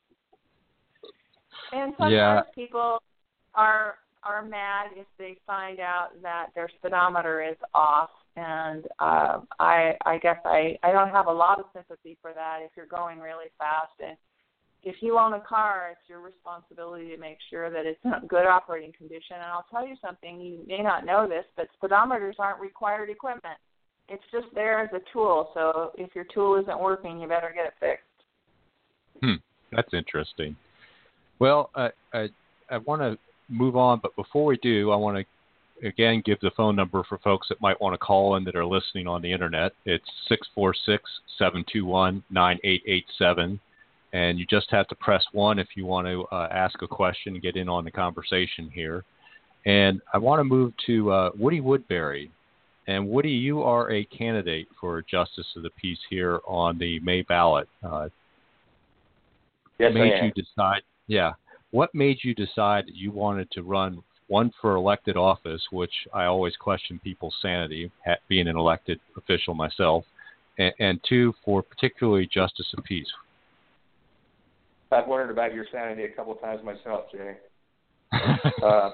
S3: and sometimes
S2: yeah.
S3: people are are mad if they find out that their speedometer is off. And uh, I I guess I, I don't have a lot of sympathy for that if you're going really fast. And if you own a car, it's your responsibility to make sure that it's in good operating condition. And I'll tell you something, you may not know this, but speedometers aren't required equipment. It's just there as a tool. So if your tool isn't working, you better get it fixed.
S2: Hmm, that's interesting. Well, I I, I want to move on, but before we do, I want to again give the phone number for folks that might want to call in that are listening on the internet. It's six four six, seven two one, nine eight eight seven. And you just have to press one if you want to uh, ask a question and get in on the conversation here. And I want to move to uh, Woody Woodbury. And Woody, you are a candidate for Justice of the Peace here on the May ballot. Uh,
S4: yes,
S2: made
S4: I am.
S2: you decide? Yeah. What made you decide that you wanted to run, one, for elected office, which I always question people's sanity, being an elected official myself, and, and two, for particularly Justice of Peace?
S4: I've wondered about your sanity a couple of times myself, Jay. uh,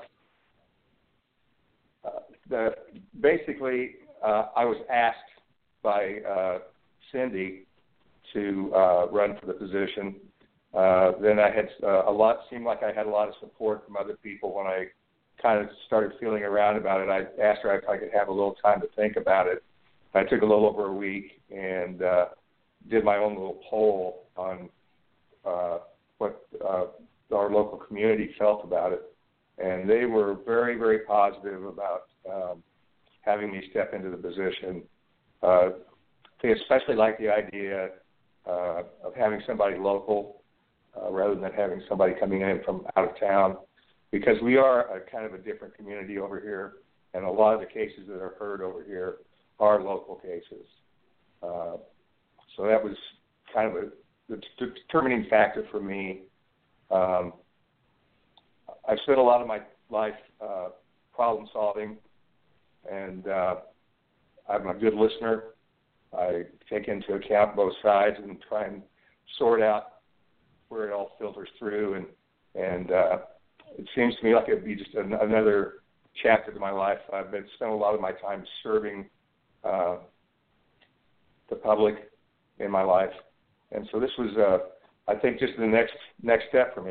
S4: uh, the, basically, uh, I was asked by uh, Cindy to uh, run for the position. Uh, then I had uh, a lot. Seemed like I had a lot of support from other people. When I kind of started feeling around about it, I asked her if I could have a little time to think about it. I took a little over a week and uh, did my own little poll on Uh, what uh, our local community felt about it. And they were very, very positive about um, having me step into the position. Uh, they especially liked the idea uh, of having somebody local uh, rather than having somebody coming in from out of town, because we are a kind of a different community over here, and a lot of the cases that are heard over here are local cases. Uh, so that was kind of a the determining factor for me. Um, I've spent a lot of my life uh, problem solving, and uh, I'm a good listener. I take into account both sides and try and sort out where it all filters through. And, and uh, it seems to me like it would be just an, another chapter to my life. I've been spent a lot of my time serving uh, the public in my life. And so this was, uh, I think, just the next next step for me.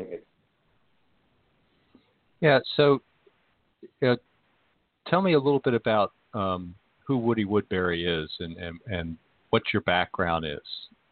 S2: Yeah, so uh, tell me a little bit about um, who Woody Woodbury is and, and, and what your background is.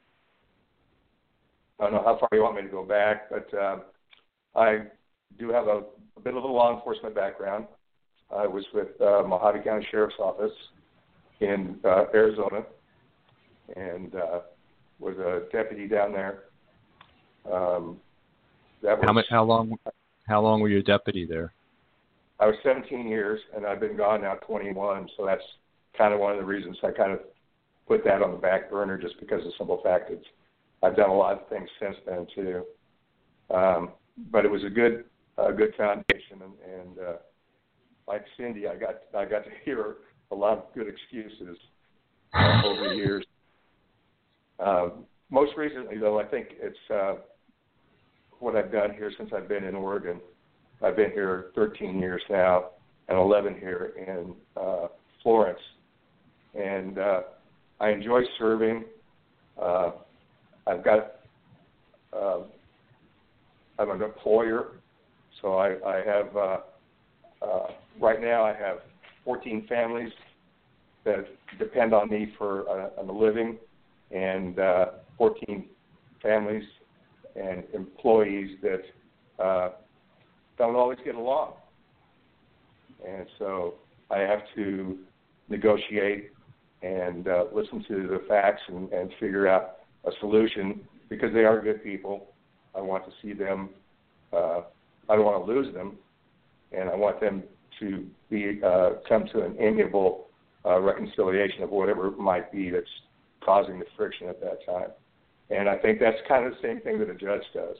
S4: I don't know how far you want me to go back, but uh, I do have a, a bit of a law enforcement background. I was with uh, Mojave County Sheriff's Office in uh, Arizona and uh, was a deputy down there. Um, that was,
S2: how, much, how long? How long were you a deputy there?
S4: I was seventeen years, and I've been gone now twenty-one. So that's kind of one of the reasons I kind of put that on the back burner, just because of the simple fact that I've done a lot of things since then too. Um, but it was a good, a good foundation, and, and uh, like Cindy, I got I got to hear a lot of good excuses uh, over the years. Uh, most recently, though, I think it's uh, what I've done here since I've been in Oregon. I've been here thirteen years now, and eleven here in uh, Florence. And uh, I enjoy serving. Uh, I've got, uh, I'm an employer, so I, I have, uh, uh, right now I have fourteen families that depend on me for uh, a living, and uh, fourteen families and employees that uh, don't always get along. And so I have to negotiate and uh, listen to the facts and, and figure out a solution, because they are good people. I want to see them, uh, I don't want to lose them, and I want them to be uh, come to an amiable uh, reconciliation of whatever it might be that's causing the friction at that time. And I think that's kind of the same thing that a judge does.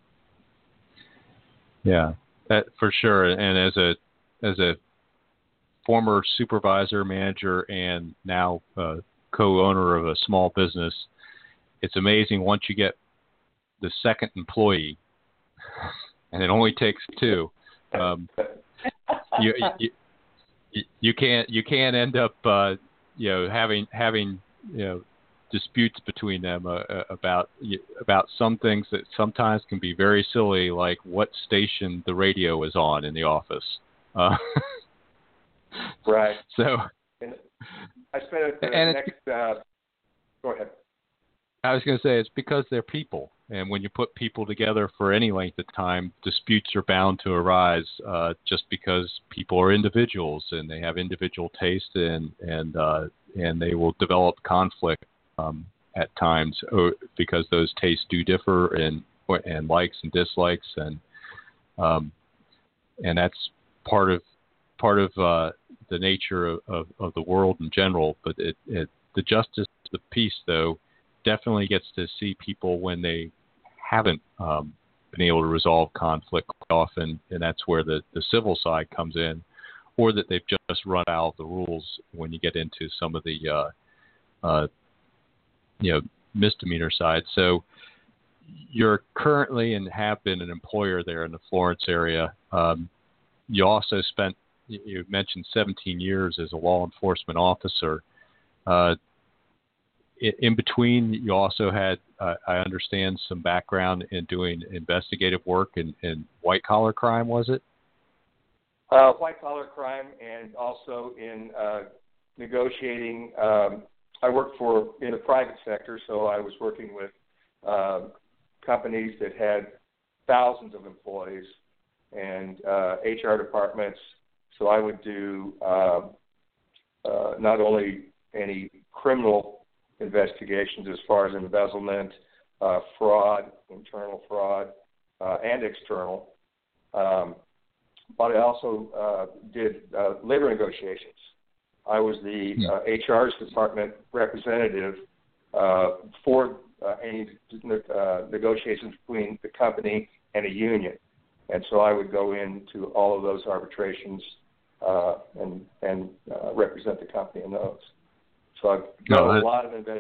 S2: Yeah, that, for sure. And as a as a former supervisor, manager, and now uh, co-owner of a small business, it's amazing once you get the second employee, and it only takes two. Um, you, you you can't you can't end up uh, you know having having you know disputes between them uh, about about some things that sometimes can be very silly, like what station the radio is on in the office. Uh,
S4: right.
S2: So
S4: and I spent the
S2: and
S4: next. Uh, go ahead.
S2: I was going to say it's because they're people, and when you put people together for any length of time, disputes are bound to arise. Uh, just because people are individuals and they have individual taste, and and uh, and they will develop conflict um, at times because those tastes do differ, and and likes and dislikes, and um, and that's part of part of uh, the nature of, of, of the world in general. But it, it the justice of the peace, though, definitely gets to see people when they haven't um, been able to resolve conflict quite often, and that's where the, the civil side comes in, or that they've just run out of the rules when you get into some of the uh, uh, you know misdemeanor side. So you're currently and have been an employer there in the Florence area. Um, you also spent, you mentioned seventeen years as a law enforcement officer. Uh, In between, you also had, uh, I understand, some background in doing investigative work in, in white-collar crime, was it?
S4: Uh, white-collar crime, and also in uh, negotiating. Um, I worked for in the private sector, so I was working with uh, companies that had thousands of employees and uh, H R departments. So I would do uh, uh, not only any criminal investigations as far as embezzlement, uh, fraud, internal fraud, uh, and external. Um, but I also uh, did uh, labor negotiations. I was the uh, H R's department representative uh, for uh, any uh, negotiations between the company and a union. And so I would go into all of those arbitrations uh, and, and uh, represent the company in those. So I've done
S2: No, that,
S4: a lot of investigation.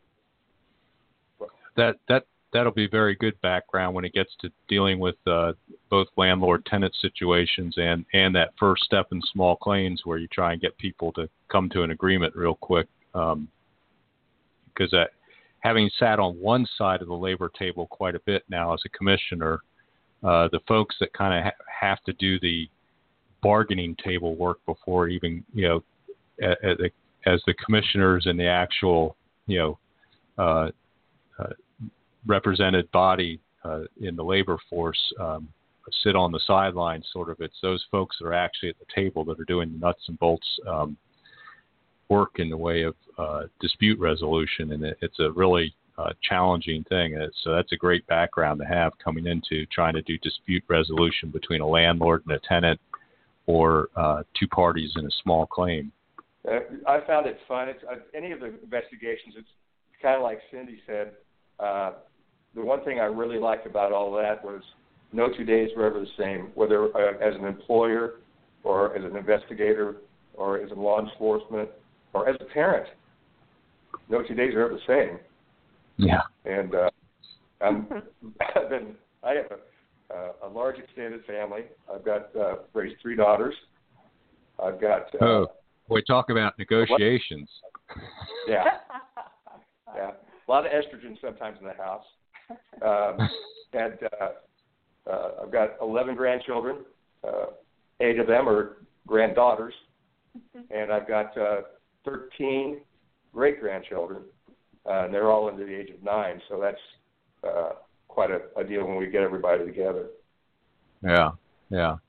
S2: that that that'll be very good background when it gets to dealing with uh, both landlord-tenant situations and, and that first step in small claims where you try and get people to come to an agreement real quick. Um, because that, having sat on one side of the labor table quite a bit now as a commissioner, uh, the folks that kind of ha- have to do the bargaining table work before even, you know, as, as the commissioners and the actual, you know, uh, uh, represented body uh, in the labor force um, sit on the sidelines, sort of. It's those folks that are actually at the table that are doing the nuts and bolts um, work in the way of uh, dispute resolution, and it, it's a really uh, challenging thing. And so that's a great background to have coming into trying to do dispute resolution between a landlord and a tenant, or uh, two parties in a small claim.
S4: Uh, I found it fun. It's, uh, any of the investigations, it's kind of like Cindy said. Uh, the one thing I really liked about all that was no two days were ever the same, whether uh, as an employer or as an investigator or as a law enforcement or as a parent. No two days are ever the same.
S2: Yeah.
S4: And uh, I'm, I've been, I have a, uh, a large extended family. I've got uh, raised three daughters. I've got. Uh,
S2: oh, boy, talk about negotiations.
S4: Yeah. Yeah. A lot of estrogen sometimes in the house. Um, and uh, uh, I've got eleven grandchildren. Uh, eight of them are granddaughters. And I've got uh, thirteen great-grandchildren. Uh, and they're all under the age of nine. So that's uh, quite a, a deal when we get everybody together.
S2: Yeah, yeah.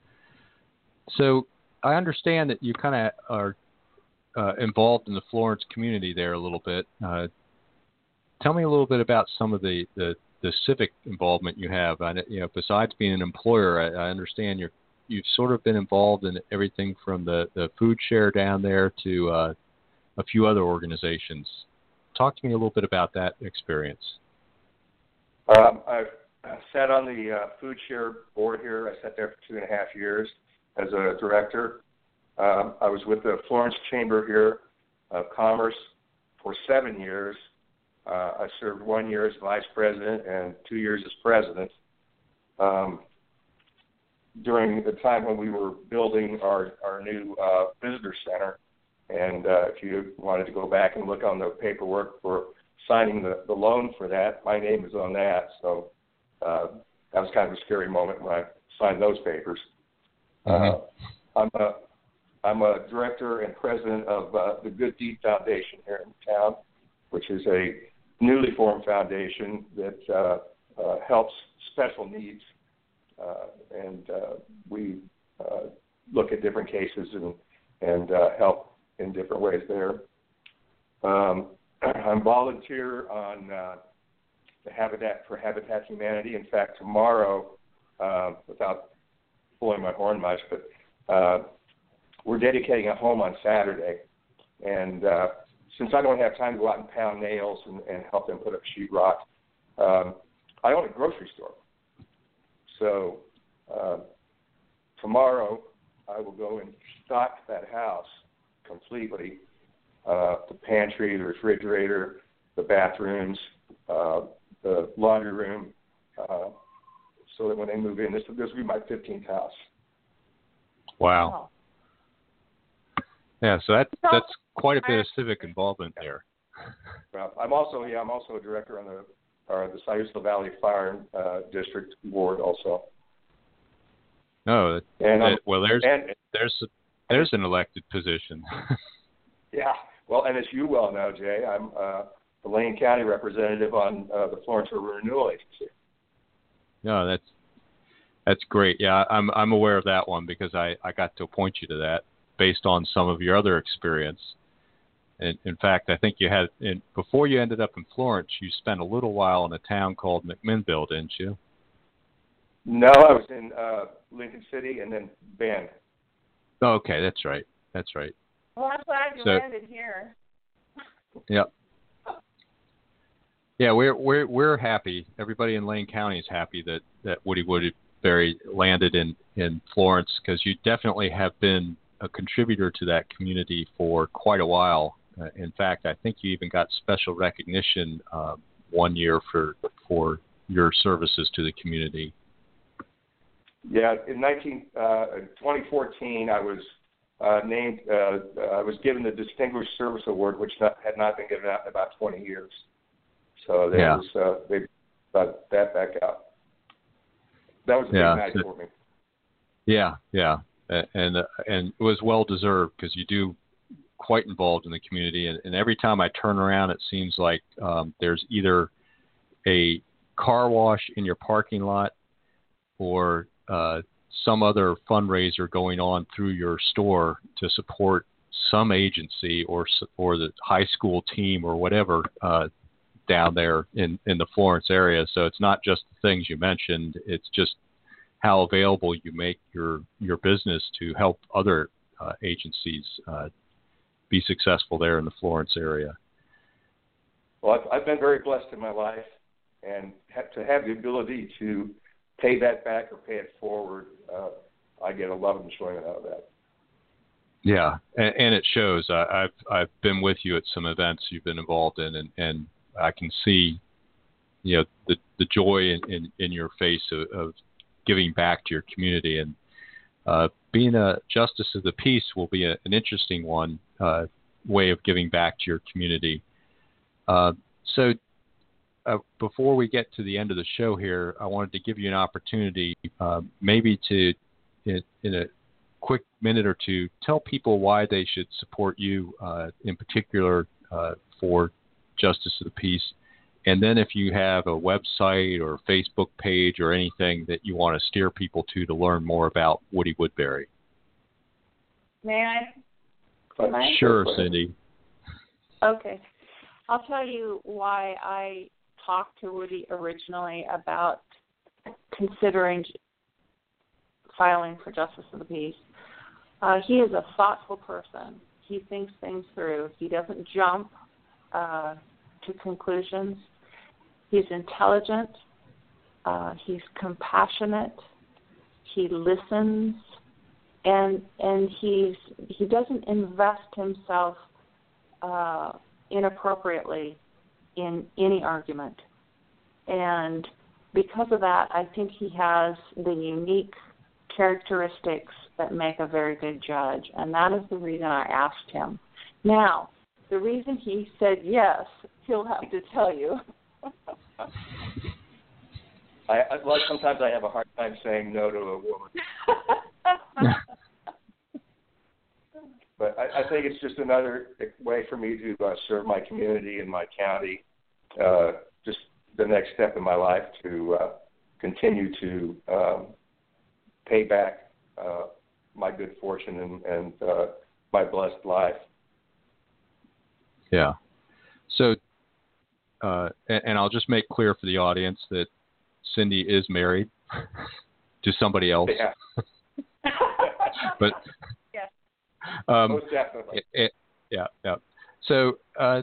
S2: So I understand that you kind of are uh, involved in the Florence community there a little bit. Uh, tell me a little bit about some of the, the, the civic involvement you have. I, you know, besides being an employer, I, I understand you're you've sort of been involved in everything from the, the food share down there to uh, a few other organizations. Talk to me a little bit about that experience.
S4: Um, I've I sat on the uh, food share board here. I sat there for two and a half years as a director. Um, I was with the Florence Chamber here of Commerce for seven years. Uh, I served one year as vice president and two years as president. Um, during the time when we were building our, our new uh, visitor center, and uh, if you wanted to go back and look on the paperwork for signing the, the loan for that, my name is on that. So uh, that was kind of a scary moment when I signed those papers.
S2: Mm-hmm.
S4: Uh, I'm a I'm a director and president of uh, the Good Deed Foundation here in town, which is a newly formed foundation that uh, uh, helps special needs, uh, and uh, we uh, look at different cases and and uh, help in different ways there. Um, I'm volunteer on uh, the Habitat for Habitat Humanity. In fact, tomorrow, uh, without pulling my horn much, but uh, we're dedicating a home on Saturday. And uh, since I don't have time to go out and pound nails and, and help them put up sheetrock, um, I own a grocery store. So uh, tomorrow I will go and stock that house completely. Uh, the pantry, the refrigerator, the bathrooms, uh, the laundry room, uh, so that when they move in, this, this will be my fifteenth house.
S2: Wow. Yeah, so that, that's quite a bit of civic involvement there.
S4: Well, I'm also yeah, I'm also a director on the or the Siuslaw Valley Fire uh, District Board also.
S2: No,
S4: and,
S2: that, well, there's
S4: and,
S2: there's there's an elected position.
S4: Yeah, well, and as you well know, Jay, I'm uh, the Lane County representative on uh, the Florence River Renewal Agency.
S2: No, that's that's great. Yeah, I'm I'm aware of that one because I, I got to appoint you to that based on some of your other experience. And in fact, I think you had in, before you ended up in Florence, you spent a little while in a town called McMinnville, didn't you?
S4: No, I was in uh, Lincoln City and then Bend.
S2: Oh, okay, that's right. That's right.
S3: Well, I'm glad you
S2: So,
S3: landed here.
S2: Yeah. Yeah, we're we're we're happy. Everybody in Lane County is happy that, that Woody Woodbury landed in, in Florence because you definitely have been a contributor to that community for quite a while. Uh, in fact, I think you even got special recognition uh, one year for for your services to the community.
S4: Yeah, in nineteen, uh, twenty fourteen, I was uh, named. Uh, I was given the Distinguished Service Award, which not, had not been given out in about twenty years. So they
S2: yeah.
S4: was uh, they got that back out. That was a
S2: yeah.
S4: big night for me.
S2: Yeah, yeah, and uh, and it was well deserved because you do quite involved in the community, and, and every time I turn around, it seems like um, there's either a car wash in your parking lot or uh, some other fundraiser going on through your store to support some agency or or the high school team or whatever uh, down there in, in the Florence area. So it's not just the things you mentioned; it's just how available you make your your business to help other uh, agencies uh, be successful there in the Florence area.
S4: Well, I've, I've been very blessed in my life, and have to have the ability to pay that back or pay it forward, uh, I get a lot of enjoyment out of that.
S2: Yeah, and, and it shows. I, I've I've been with you at some events you've been involved in, and, and I can see, you know, the the joy in, in, in your face of, of giving back to your community. And uh, being a justice of the peace will be a, an interesting one uh, way of giving back to your community. Uh, so uh, before we get to the end of the show here, I wanted to give you an opportunity uh, maybe to, in, in a quick minute or two, tell people why they should support you uh, in particular uh, for Justice of the Peace. And then if you have a website or Facebook page or anything that you want to steer people to to learn more about Woody Woodbury.
S3: May I? Can I?
S2: Sure, Cindy.
S3: Okay. I'll tell you why I talked to Woody originally about considering filing for Justice of the Peace. Uh, he is a thoughtful person. He thinks things through. He doesn't jump uh, to conclusions. He's intelligent. Uh, he's compassionate. He listens, and and he's he doesn't invest himself uh, inappropriately in any argument. And because of that, I think he has the unique characteristics that make a very good judge, and that is the reason I asked him. Now, the reason he said yes, he'll have to tell you.
S4: I, I like sometimes I have a hard time saying no to a woman. But I, I think it's just another way for me to uh, serve my community and my county. Uh, just the next step in my life to uh, continue to um, pay back uh, my good fortune and, and uh, my blessed life.
S2: Yeah. So, uh, and, and I'll just make clear for the audience that Cindy is married to somebody else.
S4: Yeah.
S2: But
S3: yes.
S4: Um, Most definitely.
S2: It, it, yeah, yeah. So, uh,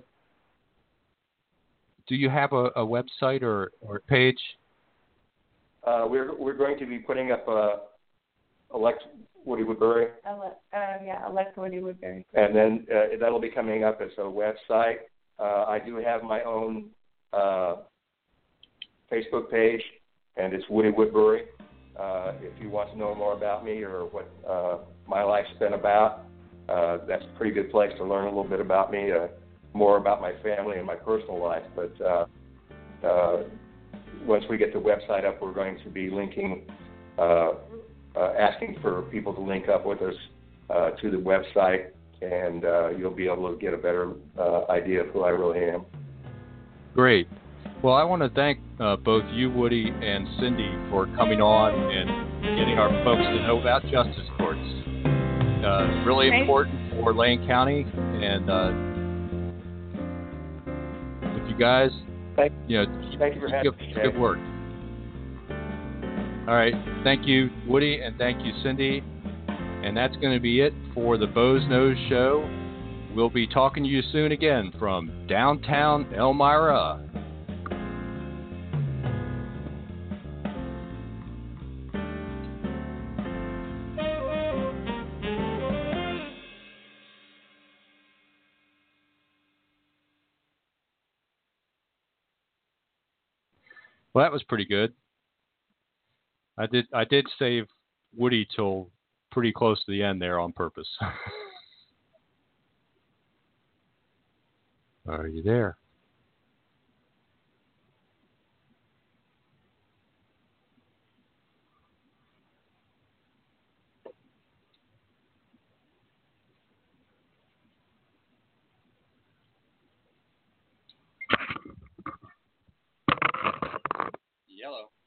S2: do you have a, a website or, or page?
S4: Uh, we're we're going to be putting up a elect Woody Woodbury.
S3: Uh, yeah, elect Woody Woodbury.
S4: And then uh, that'll be coming up as a website. Uh, I do have my own uh, Facebook page, and it's Woody Woodbury. Uh, if you want to know more about me or what uh, my life's been about, uh, that's a pretty good place to learn a little bit about me, uh, more about my family and my personal life. But uh, uh, once we get the website up, we're going to be linking, uh, uh, asking for people to link up with us uh, to the website, and uh, you'll be able to get a better uh, idea of who I really am. Great.
S2: Well, I want to thank uh, both you, Woody, and Cindy for coming on and getting our folks to know about justice courts. Uh, really
S3: okay.
S2: important for Lane County, and uh, if you guys,
S4: thank,
S2: you know,
S4: thank you for having me.
S2: Good work. All right, thank you, Woody, and thank you, Cindy. And that's going to be it for the Bo's Nose Show. We'll be talking to you soon again from downtown Elmira. Well, that was pretty good. I did I did save Woody till pretty close to the end there on purpose. Are you there? Yellow.